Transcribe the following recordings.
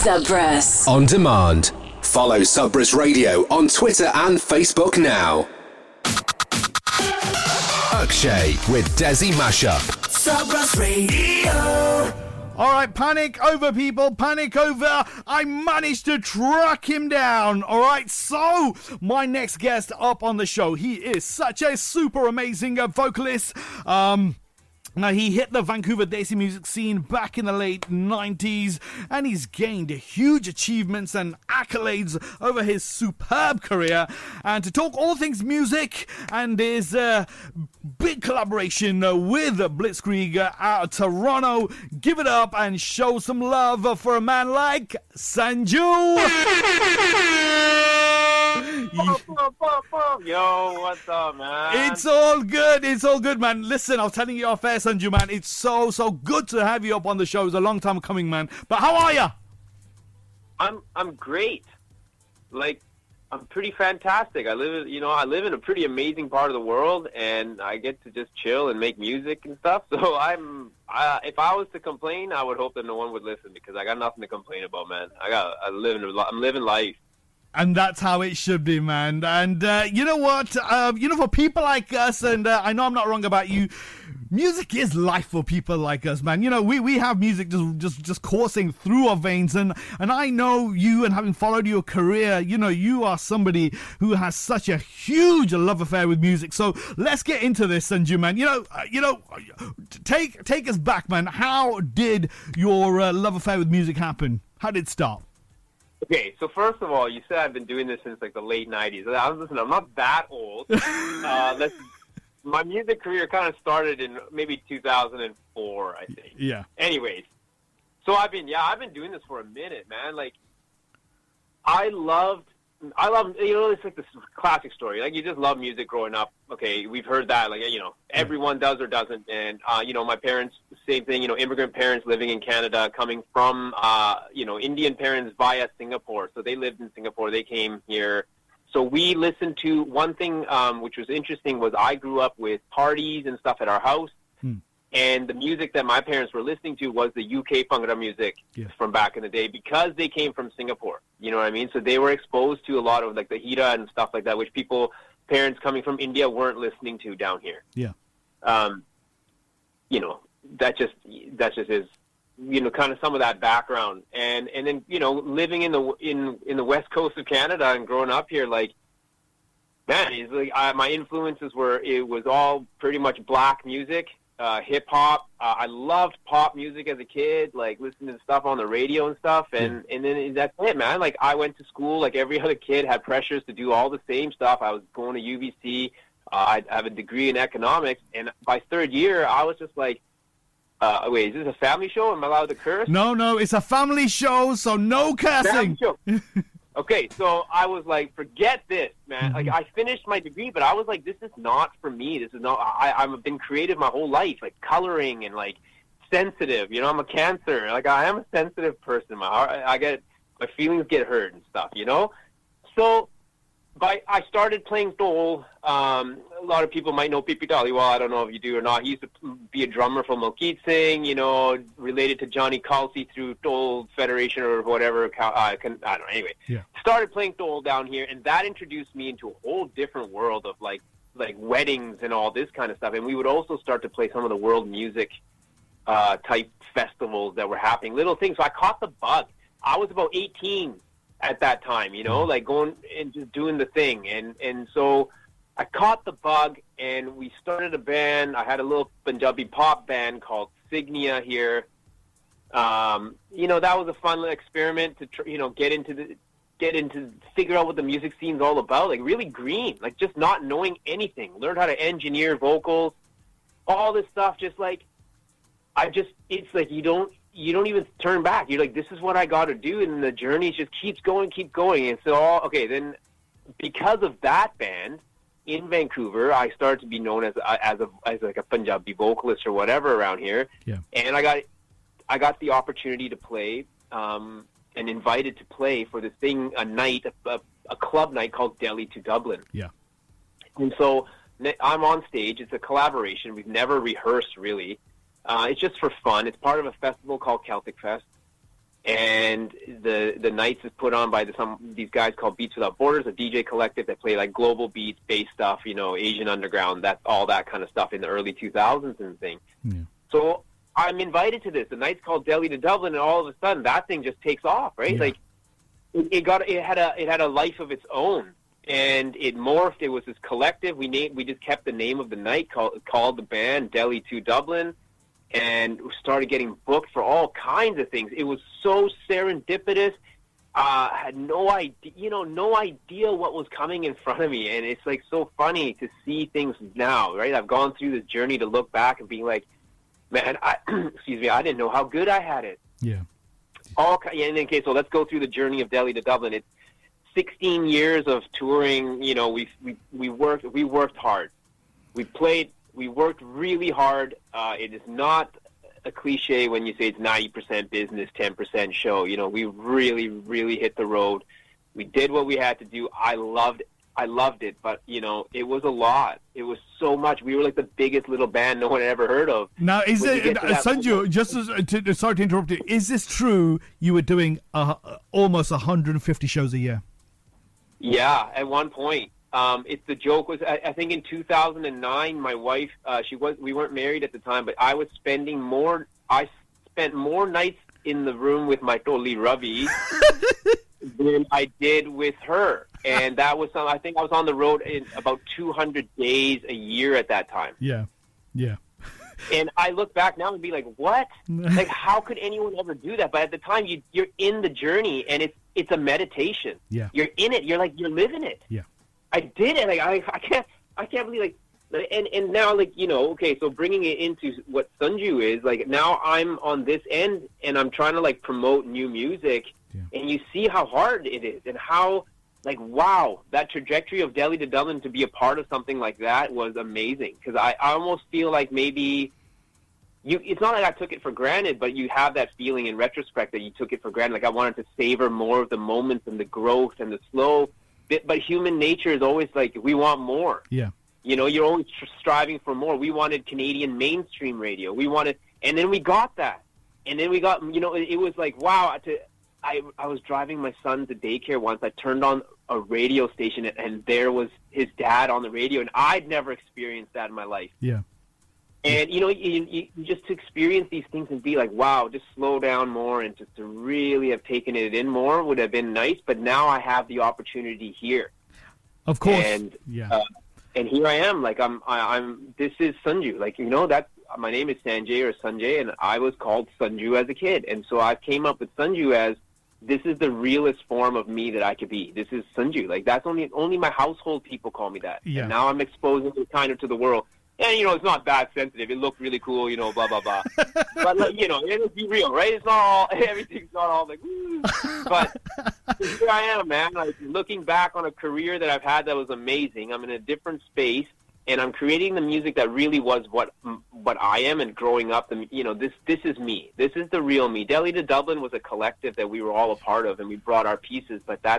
Subbrass. On demand. Follow Subbrass Radio on Twitter and Facebook now. Akshay with Desi Mashup. Subbrass Radio. All right, panic over, people. Panic over. I managed to track him down. All right, so my next guest up on the show, he is such a super amazing vocalist. Now, he hit the Vancouver Desi music scene back in the late 90s, and he's gained huge achievements and accolades over his superb career. And to talk all things music and his big collaboration with Blitzkrieg out of Toronto, give it up and show some love for a man like Sanju. Yo, what's up, man? It's all good, man. Listen, I was telling you off air, Sanju, man. It's so good to have you up on the show. It's a long time coming, man. But how are you? I'm great. Like, I'm pretty fantastic. I live in a pretty amazing part of the world, and I get to just chill and make music and stuff. So if I was to complain, I would hope that no one would listen, because I got nothing to complain about, man. I'm living life. And that's how it should be, man. And you know what? For people like us, and I know I'm not wrong about you, music is life for people like us, man. You know, we have music just coursing through our veins. And I know you, and having followed your career, you know, you are somebody who has such a huge love affair with music. So let's get into this, Sanju, man. You know, take us back, man. How did your love affair with music happen? How did it start? Okay, so first of all, you said I've been doing this since like the late 90s. Listen, I'm not that old. My music career kind of started in maybe 2004, I think. Yeah. Anyways, so I've been doing this for a minute, man. Like, I love, it's like this classic story. Like, you just love music growing up. Okay, we've heard that. Like, everyone does or doesn't. And, my parents, same thing, immigrant parents living in Canada, coming from, Indian parents via Singapore. So they lived in Singapore. They came here. So we listened to one thing, which was interesting, was I grew up with parties and stuff at our house. And the music that my parents were listening to was the UK Bhangra music from back in the day, because they came from Singapore. You know what I mean? So they were exposed to a lot of like the Hira and stuff like that, which parents coming from India weren't listening to down here. Yeah. That just is, kind of some of that background. And then, living in the West Coast of Canada and growing up here, like, man, it's like my influences it was all pretty much black music. Hip hop. I loved pop music as a kid, like listening to stuff on the radio and stuff. And then that's it, man. Like, I went to school like every other kid, had pressures to do all the same stuff. I was going to UBC. I have a degree in economics. And by third year, I was just like, wait, is this a family show? Am I allowed to curse? No, it's a family show, so no cursing. Okay, so I was like, forget this, man. Like, I finished my degree, but I was like, this is not for me. This is not, I've been creative my whole life, like coloring and like sensitive. I'm a Cancer. Like, I am a sensitive person. My heart, my feelings get hurt and stuff, So I started playing Dole. A lot of people might know Pipi Dhaliwal. I don't know if you do or not. He used to be a drummer for Malkeet Singh, related to Johnny Kalsi through Dole Federation or whatever. I don't know. Anyway, started playing Dole down here, and that introduced me into a whole different world of like weddings and all this kind of stuff. And we would also start to play some of the world music type festivals that were happening, little things. So I caught the bug. I was about 18 at that time, like going and just doing the thing. And so I caught the bug, and we started a band. I had a little Punjabi pop band called Signia here. That was a fun little experiment to, get into figure out what the music scene's all about. Like, really green, like just not knowing anything. Learned how to engineer vocals, all this stuff. Just like, it's like you don't even turn back. You're like, this is what I got to do, and the journey just keeps going. And so, then because of that band in Vancouver, I started to be known as like a Punjabi vocalist or whatever around here. Yeah. And I got the opportunity to play, and invited to play for this thing, a club night called Delhi to Dublin. Yeah. And so I'm on stage. It's a collaboration. We've never rehearsed, really. It's just for fun. It's part of a festival called Celtic Fest. And and the nights is put on by these guys called Beats Without Borders, a DJ collective that play like global beats, bass stuff, Asian underground, that's all that kind of stuff in the early 2000s and things. Yeah. So I'm invited to this. The night's called Delhi to Dublin, and all of a sudden that thing just takes off, right? Yeah. Like it had a life of its own, and it morphed. It was this collective. We just kept the name of the night called the band Delhi to Dublin, and started getting booked for all kinds of things. It was so serendipitous. I had no idea what was coming in front of me, and it's like so funny to see things now, right? I've gone through this journey to look back and being like, man, I didn't know how good I had it. Yeah. Okay, so let's go through the journey of Delhi to Dublin. It's 16 years of touring. We worked hard. We worked really hard. It is not a cliche when you say it's 90% business, 10% show. We really, really hit the road. We did what we had to do. I loved it, but it was a lot. It was so much. We were like the biggest little band no one had ever heard of. Now, is it, Sanju? Sorry to interrupt you. Is this true? You were doing almost 150 shows a year. Yeah, at one point. The joke was, I think in 2009, my wife, we weren't married at the time, but I spent more nights in the room with my Toli Ravi than I did with her. And that was I think I was on the road in about 200 days a year at that time. Yeah. Yeah. And I look back now and be like, what? Like, how could anyone ever do that? But at the time, you're in the journey, and it's a meditation. Yeah. You're in it. You're living it. Yeah. I did it. Like, I can't believe, and now, okay, so bringing it into what Sanju is, like, now I'm on this end, and I'm trying to, promote new music, and you see how hard it is, and how, wow, that trajectory of Delhi to Dublin to be a part of something like that was amazing, because I almost feel like maybe it's not like I took it for granted, but you have that feeling in retrospect that you took it for granted. Like, I wanted to savor more of the moments and the growth and the slow. But human nature is always like, we want more. Yeah. You're always striving for more. We wanted Canadian mainstream radio. And then we got that. And then we got, it was like, wow. I was driving my son to daycare once. I turned on a radio station, and there was his dad on the radio, and I'd never experienced that in my life. Yeah. And, you just to experience these things and be like, wow, just slow down more, and just to really have taken it in more would have been nice. But now I have the opportunity here. Of course. And, yeah. And here I am. Like, this is Sanju. Like, my name is Sanjay or Sanjay, and I was called Sanju as a kid. And so I came up with Sanju as, this is the realest form of me that I could be. This is Sanju. Like, that's only my household people call me that. Yeah. And now I'm exposing it kind of to the world. And, it's not that sensitive. It looked really cool, blah, blah, blah. But, let's be real, right? It's not all, everything's not all like, woo. But here I am, man. Like, looking back on a career that I've had that was amazing. I'm in a different space, and I'm creating the music that really was what I am, and growing up, this is me. This is the real me. Delhi to Dublin was a collective that we were all a part of, and we brought our pieces, but that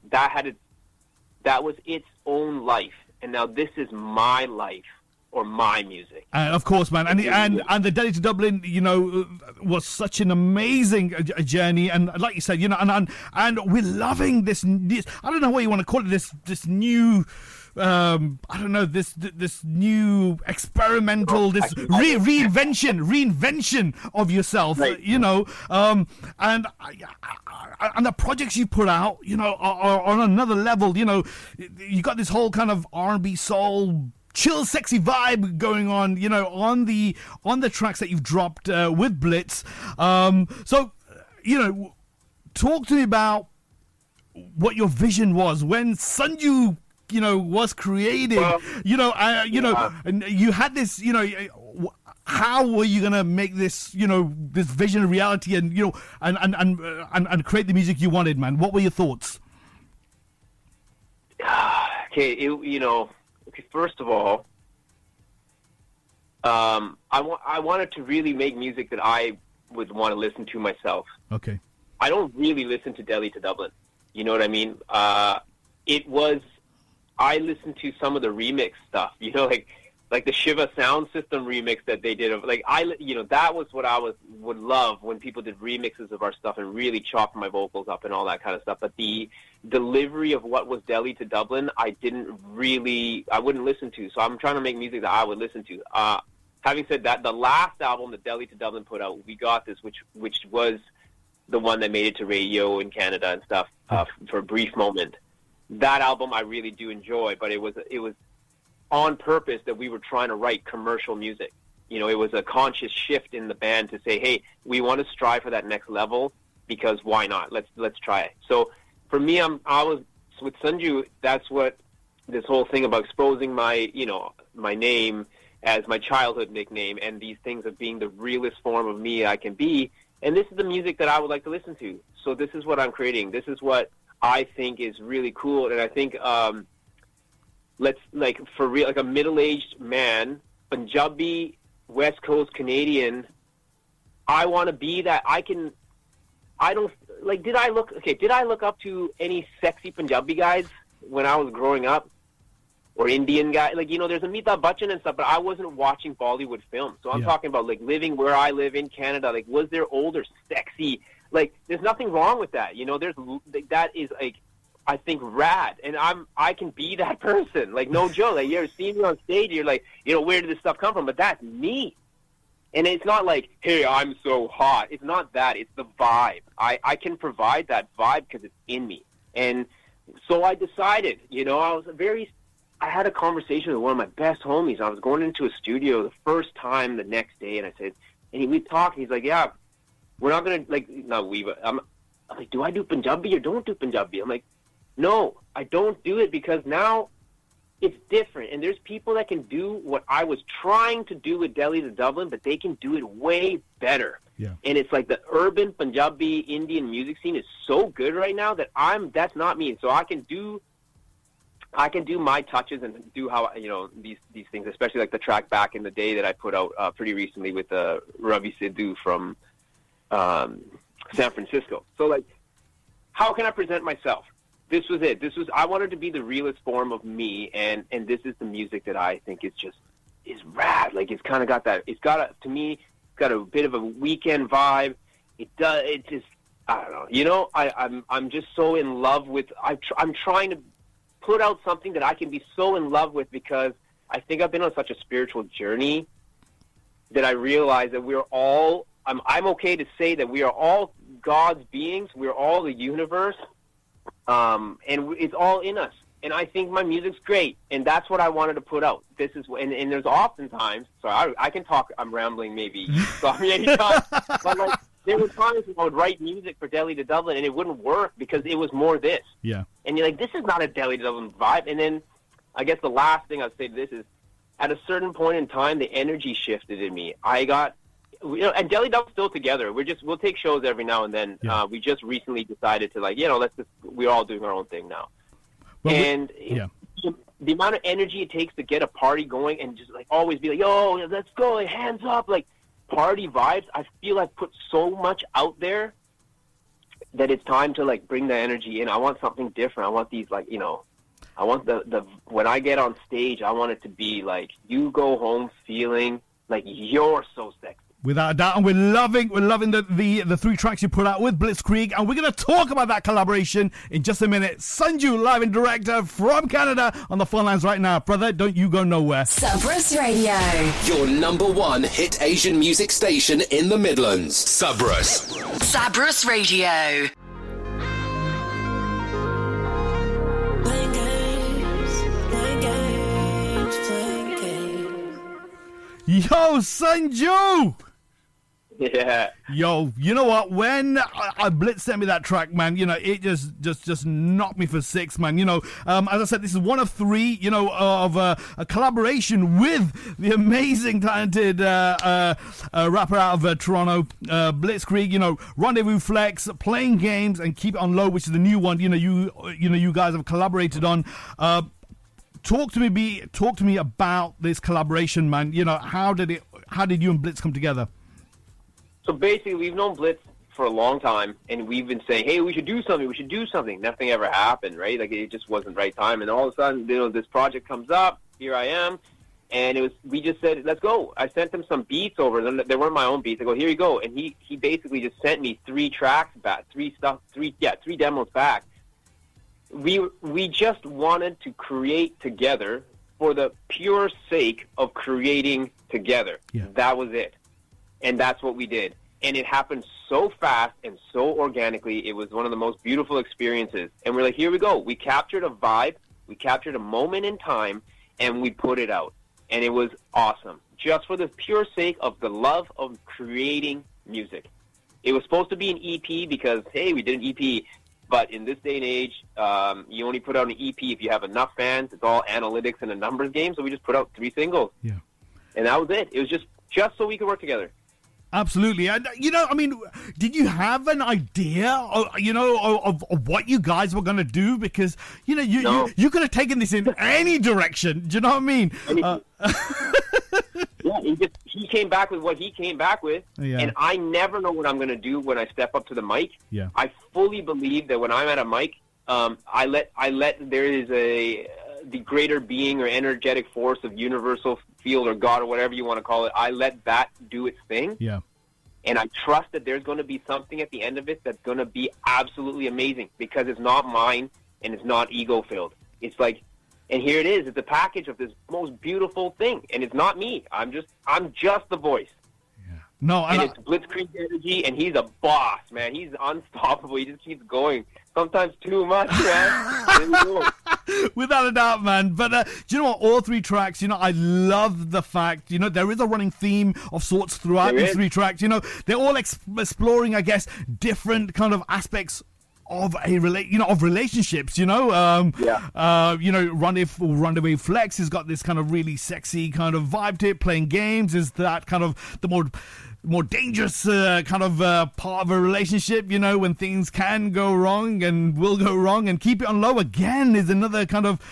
was its own life. And now this is my life. Or my music. Of course, man. And the Delhi to Dublin, was such an amazing journey. And like you said, and we're loving this. I don't know what you want to call it. This new, I don't know, this new experimental, this reinvention of yourself. Right. And the projects you put out, are on another level. You got this whole kind of R&B soul, chill, sexy vibe going on, on the tracks that you've dropped with Blitz. So, talk to me about what your vision was when Sanju, was created. And you had this, how were you gonna make this, this vision a reality, and and create the music you wanted, man? What were your thoughts? Okay, Okay, first of all, I wanted to really make music that I would want to listen to myself. Okay. I don't really listen to Delhi to Dublin. You know what I mean? I listened to some of the remix stuff. like the Shiva Sound System remix that they did of, like, that was what I would love when people did remixes of our stuff and really chopped my vocals up and all that kind of stuff. But the delivery of what was Delhi to Dublin, I wouldn't listen to. So I'm trying to make music that I would listen to. Having said that, the last album that Delhi to Dublin put out, We Got This, which was the one that made it to radio in Canada and stuff for a brief moment. That album I really do enjoy, but it was on purpose that we were trying to write commercial music. You know, it was a conscious shift in the band to say, hey, we want to strive for that next level because why not? Let's try it. So for me, I was with Sanju. That's what this whole thing about exposing my name as my childhood nickname and these things of being the realest form of me I can be. And this is the music that I would like to listen to. So this is what I'm creating. This is what I think is really cool. And I think, for real, like a middle-aged man, Punjabi, West Coast Canadian, I want to be that. Did I look up to any sexy Punjabi guys when I was growing up? Or Indian guy, like, you know, there's Amitabh Bachchan and stuff, but I wasn't watching Bollywood films. So I'm talking about, like, living where I live in Canada. Like, was there older, sexy? Like, there's nothing wrong with that. You know, that is, like, I think rad. And I can be that person. Like, no joke. Like, you ever seen me on stage, you're like, you know, where did this stuff come from? But that's me. And it's not like, hey, I'm so hot. It's not that. It's the vibe. I can provide that vibe because it's in me. And so I decided, you know, I had a conversation with one of my best homies. I was going into a studio the first time the next day, and I said, and we talked, and he's like, yeah, we're not going to, like, not we, but I'm like, do I do Punjabi or don't do Punjabi? I'm like, no, I don't do it because now it's different. And there's people that can do what I was trying to do with Delhi to Dublin, but they can do it way better. Yeah. And it's like the urban Punjabi Indian music scene is so good right now that that's not me. So I can do my touches and do how, you know, these things, especially like the track Back in the Day that I put out pretty recently with Ravi Sidhu from San Francisco. So, like, how can I present myself? This was it. I wanted to be the realest form of me, and this is the music that I think is rad. Like, it's kind of got that. It's got a bit of a weekend vibe. It does. It just, I don't know. You know, I'm just so in love with. I'm trying to put out something that I can be so in love with because I think I've been on such a spiritual journey that I realize that we're all, I'm okay to say that we are all God's beings. We're all the universe. And it's all in us. And I think my music's great. And that's what I wanted to put out. This is, and there's oftentimes, sorry, I can talk, I'm rambling maybe. Sorry anytime. But like, there were times when I would write music for Delhi to Dublin and it wouldn't work because it was more this. Yeah. And you're like, this is not a Delhi to Dublin vibe. And then I guess the last thing I'd say to this is at a certain point in time, the energy shifted in me. I got, you know, and Delhi Dub's still together. We'll take shows every now and then. Yeah. We just recently decided to, like, you know, we're all doing our own thing now. Well, and the amount of energy it takes to get a party going and just like always be like, yo, let's go, like, hands up, like party vibes. I feel I've put so much out there that it's time to like bring the energy in. I want something different. I want these, like, you know, I want the when I get on stage, I want it to be like you go home feeling like you're so sexy. Without a doubt, and we're loving the 3 tracks you put out with Blitzkrieg, and we're going to talk about that collaboration in just a minute. Sanju, live and director from Canada, on the phone lines right now. Brother, don't you go nowhere. Subrus Radio. Your #1 hit Asian music station in the Midlands. Subrus. Subrus Radio. Yo, Sanju! Yeah. Yo, you know what? When I Blitz sent me that track, man, you know, it just knocked me for 6, man. You know, as I said, this is one of 3, you know, of a collaboration with the amazing, talented rapper out of Toronto, Blitzkrieg. You know, Rendezvous Flex, Playing Games, and Keep It On Low, which is the new one. You know, you guys have collaborated on. Talk to me about this collaboration, man. You know, how did you and Blitz come together? So basically, we've known Blitz for a long time, and we've been saying, hey, we should do something. Nothing ever happened, right? Like, it just wasn't the right time. And all of a sudden, you know, this project comes up. Here I am. And we just said, let's go. I sent him some beats over. They weren't my own beats. I go, here you go. And he basically just sent me 3 tracks back, 3 demos back. We just wanted to create together for the pure sake of creating together. Yeah. That was it. And that's what we did. And it happened so fast and so organically. It was one of the most beautiful experiences. And we're like, here we go. We captured a vibe. We captured a moment in time, and we put it out. And it was awesome. Just for the pure sake of the love of creating music. It was supposed to be an EP because, hey, we did an EP. But in this day and age, you only put out an EP if you have enough fans. It's all analytics and a numbers game. So we just put out 3 singles. Yeah. And that was it. It was just so we could work together. Absolutely. And, did you have an idea, of what you guys were going to do? Because, No. you could have taken this in any direction. Do you know what I mean? Yeah, he came back with what he came back with, Yeah. and I never know what I'm going to do when I step up to the mic. Yeah. I fully believe that when I'm at a mic, I let there is the greater being or energetic force of universal field or God or whatever you want to call it. I let that do its thing. Yeah. And I trust that there's going to be something at the end of it that's going to be absolutely amazing because it's not mine and it's not ego-filled. It's like, and here it is. It's a package of this most beautiful thing, and it's not me. I'm just the voice. Yeah. No, and it's Blitzkrieg energy, and he's a boss, man. He's unstoppable. He just keeps going. Sometimes too much, man. There you go. Without a doubt, man. But do you know what? All 3 tracks, I love the fact, there is a running theme of sorts throughout There these is. 3 tracks. They're all exploring, I guess, different kind of aspects of of relationships, Rendezvous Flex has got this kind of really sexy kind of vibe to it. Playing games is that kind of the more dangerous kind of part of a relationship, when things can go wrong and will go wrong. And Keep It On Low again is another kind of,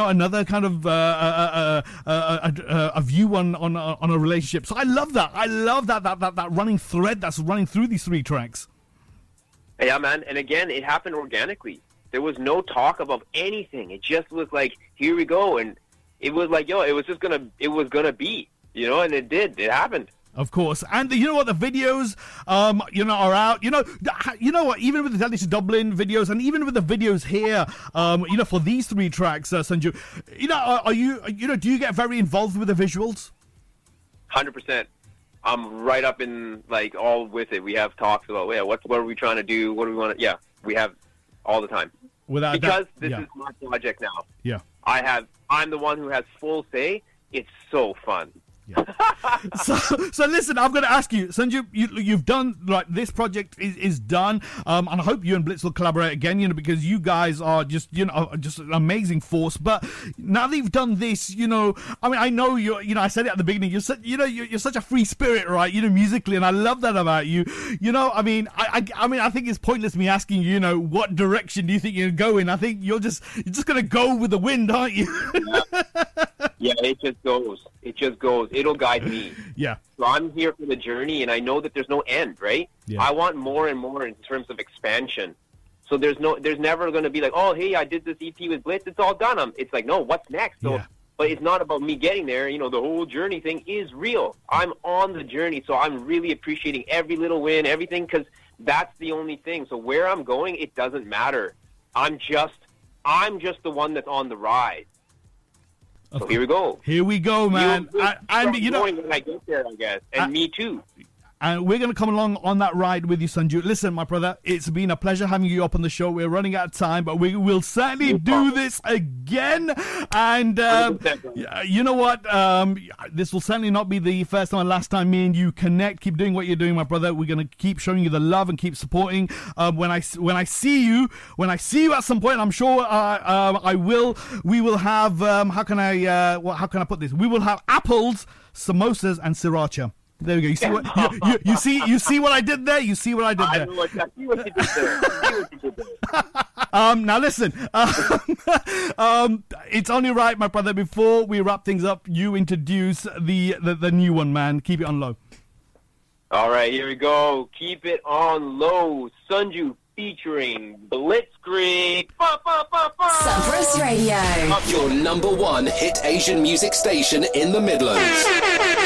a view on a relationship. So I love that. I love that running thread that's running through these 3 tracks. Yeah, man. And again, it happened organically. There was no talk about anything. It just was like, here we go. And it was like, it was going to be, and it did. It happened. Of course. And you know what? The videos, are out. You know what? Even with the Delicious Dublin videos and even with the videos here, for these 3 tracks, Sanju, do you get very involved with the visuals? 100%. I'm right up in, all with it. We have talks about, what are we trying to do? What do we want to... Yeah, we have all the time. Because this is my project now. Yeah. I'm the one who has full say. It's so fun. Yeah. So listen, I'm going to ask you, Sanju, you've done, this project is done, and I hope you and Blitz will collaborate again, because you guys are just, just an amazing force. But now that you've done this, I know I said it at the beginning, you're such a free spirit, right? Musically, and I love that about you. I think it's pointless me asking you, what direction do you think you're going? I think you're just going to go with the wind, aren't you? Yeah, it just goes. It'll guide me. Yeah. So I'm here for the journey, and I know that there's no end, right? Yeah. I want more and more in terms of expansion. So there's never going to be like, oh, hey, I did this EP with Blitz. It's all done. It's like, no, what's next? So, yeah. But it's not about me getting there. The whole journey thing is real. I'm on the journey, so I'm really appreciating every little win, everything, because that's the only thing. So where I'm going, it doesn't matter. I'm just the one that's on the ride. So here we go. Here we go, man. And when I get there, I guess, and me too. And we're going to come along on that ride with you, Sanju. Listen, my brother, it's been a pleasure having you up on the show. We're running out of time, but we will certainly do this again. And you know what? This will certainly not be the first time and last time me and you connect. Keep doing what you're doing, my brother. We're going to keep showing you the love and keep supporting. When I see you at some point, I'm sure I will. We will have how can I put this? We will have apples, samosas, and sriracha. There we go. You see what you see what I did there? You see what I did there? I see what you did there. Now listen, it's only right, my brother, before we wrap things up, you introduce the new one, man. Keep It On Low. All right, here we go. Keep It On Low. Sanju featuring Blitzkrieg. Sabras Radio. Your number one hit Asian music station in the Midlands.